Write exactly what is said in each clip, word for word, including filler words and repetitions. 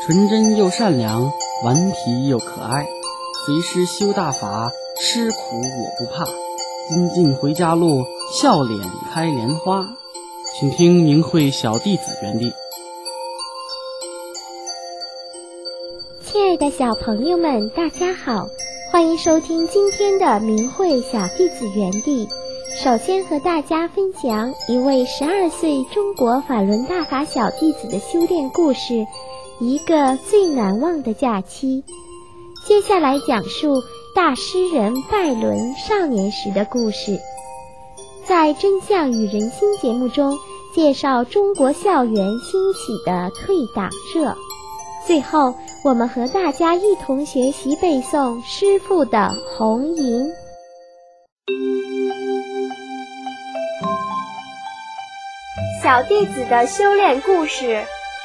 纯真又善良，顽皮又可爱。随师修大法，吃苦我不怕。金镜回家路，笑脸开莲花。请听明慧小弟子园地。 亲爱的小朋友们，大家好，欢迎收听今天的明慧小弟子园地。首先和大家分享一位十二岁中国法轮大法小弟子的修炼故事，一个最难忘的假期。接下来讲述大诗人拜伦少年时的故事。在真相与人心节目中，介绍中国校园兴起的退党热。最后，我们和大家一同学习背诵师父的《红银》。小弟子的修炼故事。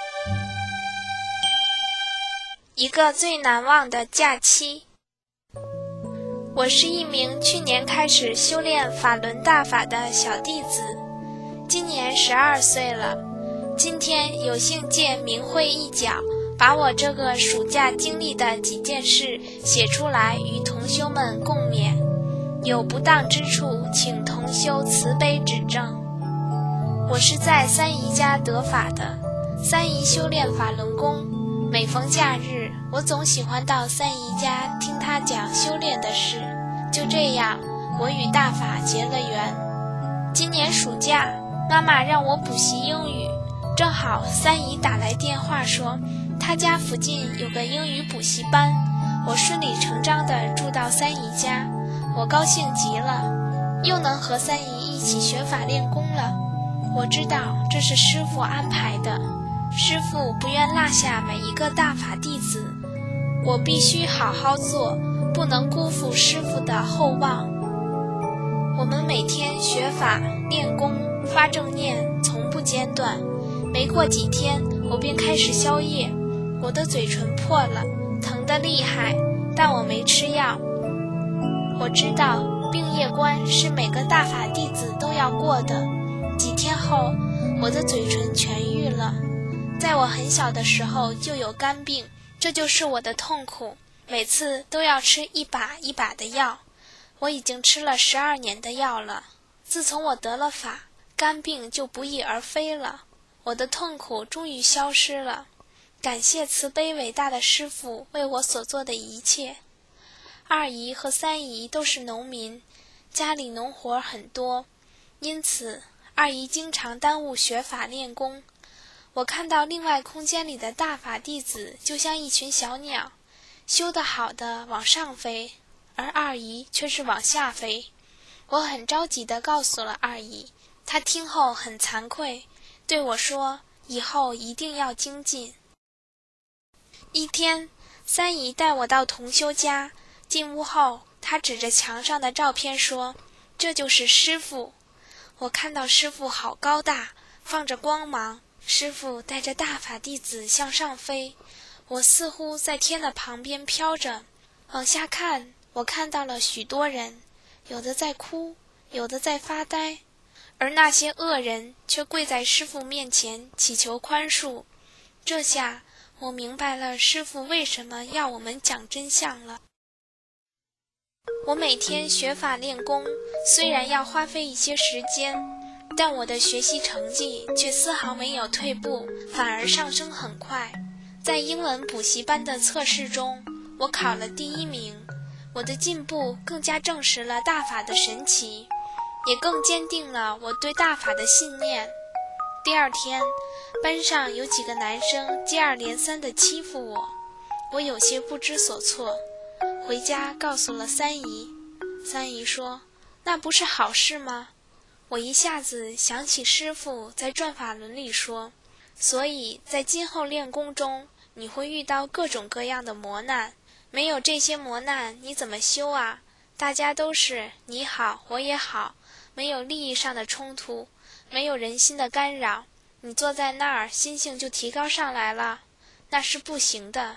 一个最难忘的假期。我是一名去年开始修炼法轮大法的小弟子，今年十二岁了。今天有幸借明慧一角，把我这个暑假经历的几件事写出来与同修们共勉，有不当之处，请同修慈悲指正。我是在三姨家得法的，三姨修炼法轮功，每逢假日，我总喜欢到三姨家听她讲修炼的事。就这样，我与大法结了缘。今年暑假，妈妈让我补习英语，正好三姨打来电话说，她家附近有个英语补习班，我顺理成章地住到三姨家，我高兴极了，又能和三姨一起学法练功了。我知道这是师父安排的，师父不愿落下每一个大法弟子，我必须好好做，不能辜负师父的厚望。我们每天学法练功发正念，从不间断。没过几天，我便开始消业，我的嘴唇破了，疼得厉害，但我没吃药。我知道病业关是每个大法弟子都要过的。几天后，我的嘴唇痊愈了。在我很小的时候就有肝病，这就是我的痛苦，每次都要吃一把一把的药。我已经吃了十二年的药了。自从我得了法，肝病就不翼而飞了，我的痛苦终于消失了。感谢慈悲伟大的师父为我所做的一切。二姨和三姨都是农民，家里农活很多，因此二姨经常耽误学法练功。我看到另外空间里的大法弟子就像一群小鸟，修得好的往上飞，而二姨却是往下飞。我很着急地告诉了二姨，她听后很惭愧，对我说以后一定要精进。一天，三姨带我到同修家，进屋后，她指着墙上的照片说，这就是师父。我看到师父好高大，放着光芒，师父带着大法弟子向上飞，我似乎在天的旁边飘着。往下看，我看到了许多人，有的在哭，有的在发呆，而那些恶人却跪在师父面前祈求宽恕。这下我明白了师父为什么要我们讲真相了。我每天学法练功，虽然要花费一些时间，但我的学习成绩却丝毫没有退步，反而上升很快。在英文补习班的测试中，我考了第一名。我的进步更加证实了大法的神奇，也更坚定了我对大法的信念。第二天，班上有几个男生接二连三地欺负我，我有些不知所措。回家告诉了三姨，三姨说，那不是好事吗？我一下子想起师父在转法轮里说，所以在今后练功中，你会遇到各种各样的磨难，没有这些磨难你怎么修啊？大家都是你好我也好，没有利益上的冲突，没有人心的干扰，你坐在那儿心性就提高上来了，那是不行的。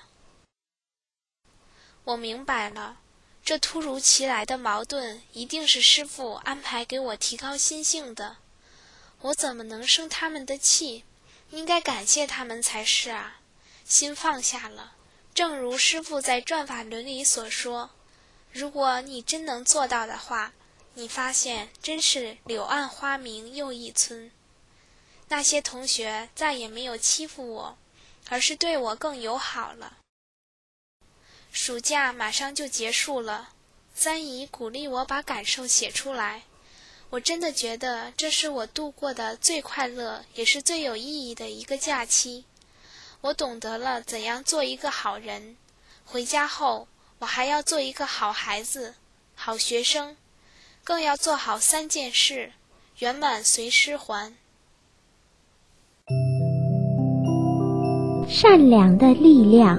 我明白了，这突如其来的矛盾一定是师父安排给我提高心性的。我怎么能生他们的气？应该感谢他们才是啊。 心放下了。正如师父在转法轮里所说，如果你真能做到的话，你发现真是柳暗花明又一村。那些同学再也没有欺负我，而是对我更友好了。暑假马上就结束了，三姨鼓励我把感受写出来。我真的觉得这是我度过的最快乐也是最有意义的一个假期。我懂得了怎样做一个好人，回家后我还要做一个好孩子、好学生，更要做好三件事，圆满随师还。 善良的力量。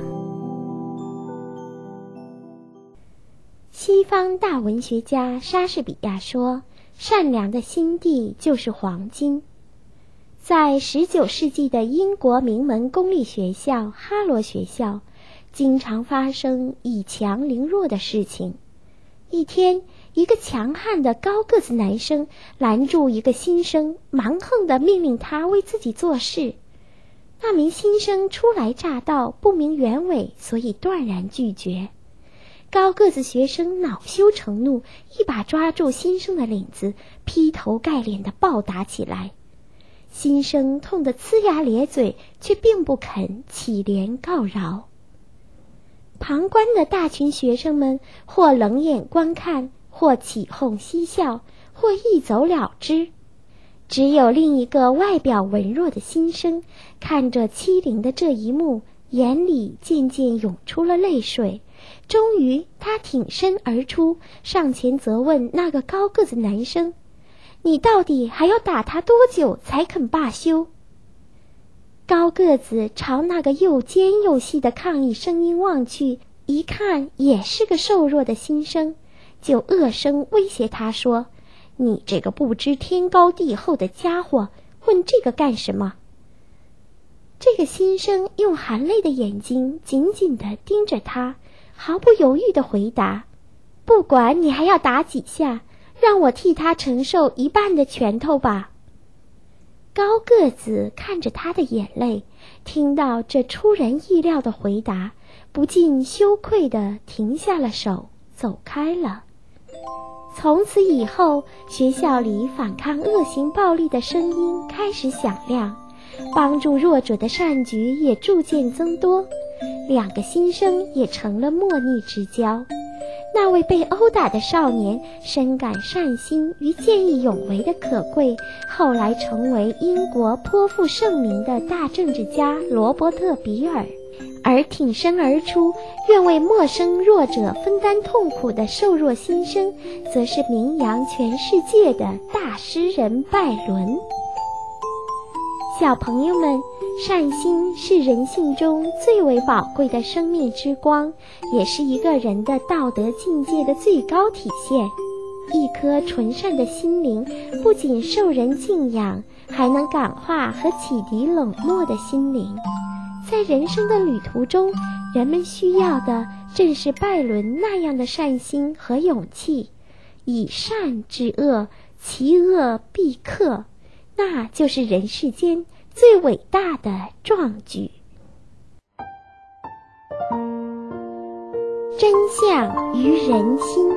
西方大文学家莎士比亚说，善良的心地就是黄金。在十九世纪的英国名门公立学校哈罗学校，经常发生以强凌弱的事情。一天，一个强悍的高个子男生拦住一个新生，蛮横地命令他为自己做事。那名新生初来乍到，不明原委，所以断然拒绝。高个子学生恼羞成怒，一把抓住新生的领子，劈头盖脸地暴打起来。新生痛得呲牙咧嘴，却并不肯乞怜告饶。旁观的大群学生们或冷眼观看，或起哄嬉笑，或一走了之。只有另一个外表文弱的新生看着欺凌的这一幕，眼里渐渐涌出了泪水。终于他挺身而出，上前责问那个高个子男生，你到底还要打他多久才肯罢休？高个子朝那个又尖又细的抗议声音望去，一看也是个瘦弱的新生，就恶声威胁他说，你这个不知天高地厚的家伙，问这个干什么？这个新生用含泪的眼睛紧紧地盯着他，毫不犹豫地回答，不管你还要打几下，让我替他承受一半的拳头吧。高个子看着他的眼泪，听到这出人意料的回答，不禁羞愧地停下了手，走开了。从此以后，学校里反抗恶行暴力的声音开始响亮，帮助弱者的善举也逐渐增多，两个新生也成了莫逆之交。那位被殴打的少年深感善心与见义勇为的可贵，后来成为英国颇负盛名的大政治家罗伯特·比尔。而挺身而出，愿为陌生弱者分担痛苦的瘦弱新生，则是名扬全世界的大诗人拜伦。小朋友们，善心是人性中最为宝贵的生命之光，也是一个人的道德境界的最高体现。一颗纯善的心灵不仅受人敬仰，还能感化和启迪冷漠的心灵。在人生的旅途中，人们需要的正是拜伦那样的善心和勇气。以善制恶，其恶必克，那就是人世间最伟大的壮举。真相于人心。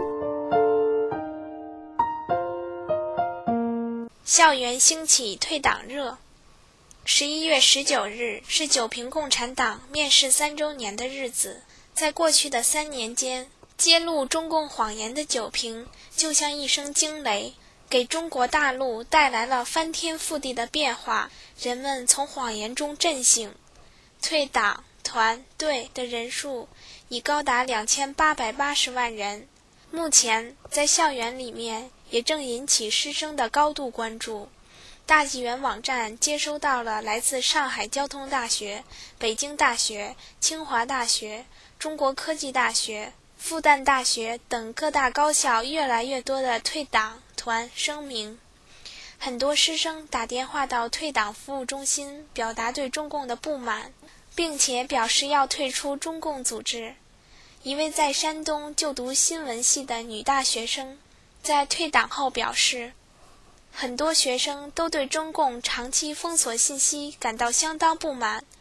校园兴起退党热。十一月十九日是九平共产党面世三周年的日子。在过去的三年间，揭露中共谎言的九平就像一声惊雷，给中国大陆带来了翻天覆地的变化。人们从谎言中振兴，退党团队的人数已高达两千八百八十万人。目前在校园里面也正引起师生的高度关注。大纪元网站接收到了来自上海交通大学、北京大学、清华大学、中国科技大学、复旦大学等各大高校越来越多的退党团声明。很多师生打电话到退党服务中心，表达对中共的不满，并且表示要退出中共组织。一位在山东就读新闻系的女大学生在退党后表示，很多学生都对中共长期封锁信息感到相当不满，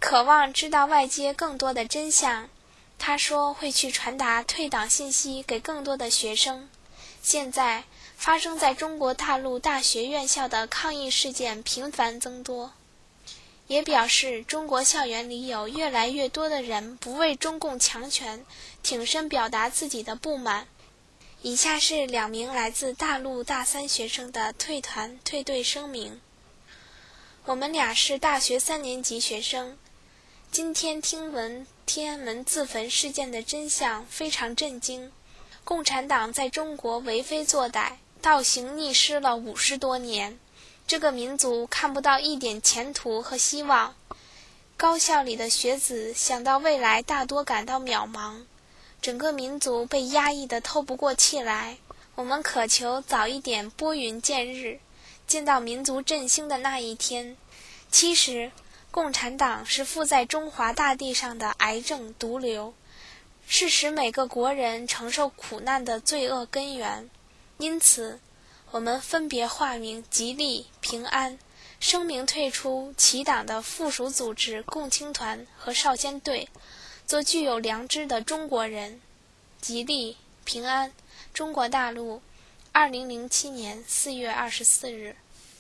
渴望知道外界更多的真相。他说会去传达退党信息给更多的学生。现在发生在中国大陆大学院校的抗议事件频繁增多，也表示中国校园里有越来越多的人不为中共强权挺身表达自己的不满。以下是两名来自大陆大三学生的退团退队声明。我们俩是大学三年级学生，今天听闻天安门自焚事件的真相，非常震惊。共产党在中国为非作歹，倒行逆施了五十多年，这个民族看不到一点前途和希望。高校里的学子想到未来，大多感到渺茫。整个民族被压抑得透不过气来，我们渴求早一点拨云见日，见到民族振兴的那一天。其实，共产党是附在中华大地上的癌症毒瘤，是使每个国人承受苦难的罪恶根源。因此，我们分别化名吉利、平安，声明退出其党的附属组织共青团和少先队，做具有良知的中国人。吉利、平安，中国大陆，二零零七年四月二十四日。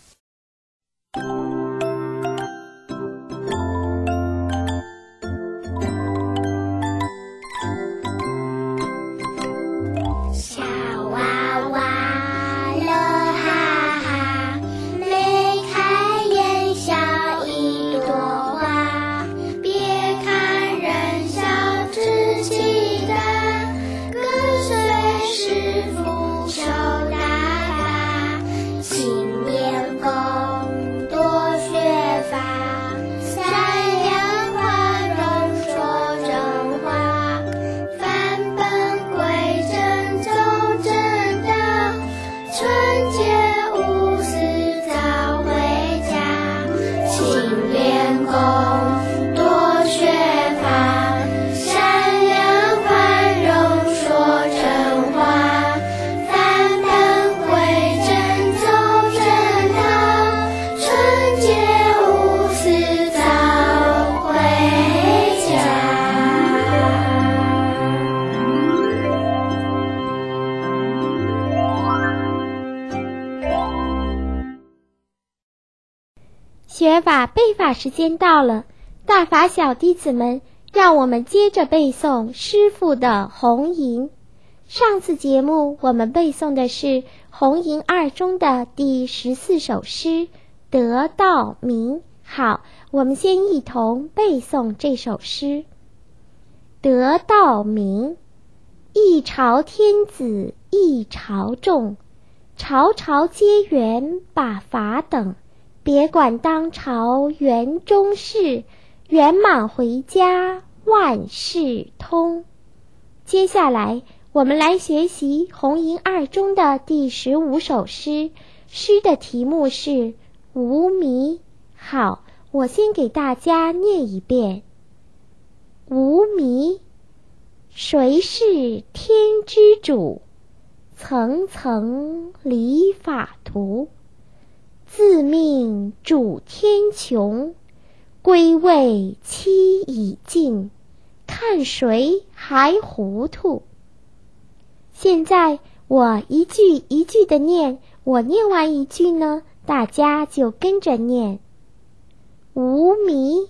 学法背法时间到了，大法小弟子们，让我们接着背诵师父的《红吟》。上次节目我们背诵的是《红吟二》中的第十四首诗《得道明》。好，我们先一同背诵这首诗。《得道明》，一朝天子一朝众，朝朝皆缘把法等。别管当朝圆中事，圆满回家万事通。接下来我们来学习《红吟二》中的第十五首诗，诗的题目是《无迷》。好，我先给大家念一遍。无迷，谁是天之主？层层理法图。自命主天穹，归位期已尽，看谁还糊涂。现在我一句一句的念，我念完一句呢，大家就跟着念。无迷，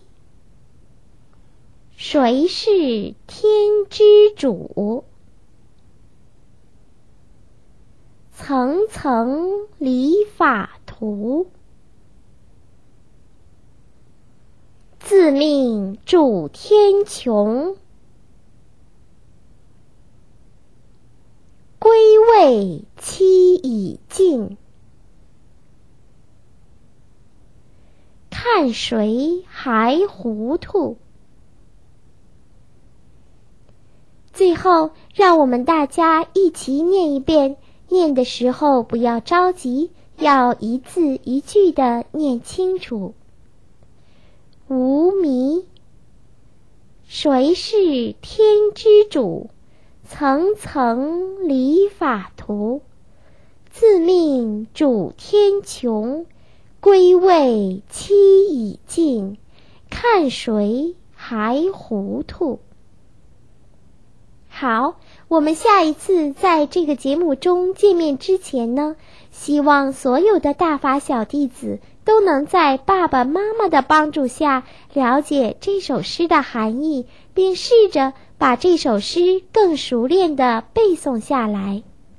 谁是天之主？层层理法图，自命主天穹，归位期已尽，看谁还糊涂。最后，让我们大家一起念一遍，念的时候不要着急，要一字一句地念清楚。无迷，谁是天之主？层层理法图，自命主天穹，归位期已尽， 看谁还糊涂。好，我们下一次在这个节目中见面之前呢，希望所有的大法小弟子都能在爸爸妈妈的帮助下了解这首诗的含义，并试着把这首诗更熟练地背诵下来。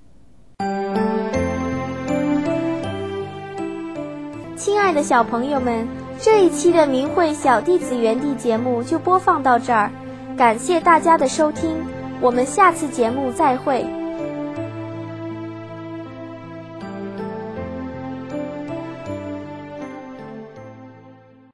亲爱的小朋友们，这一期的明慧小弟子园地节目就播放到这儿，感谢大家的收听，我们下次节目再会。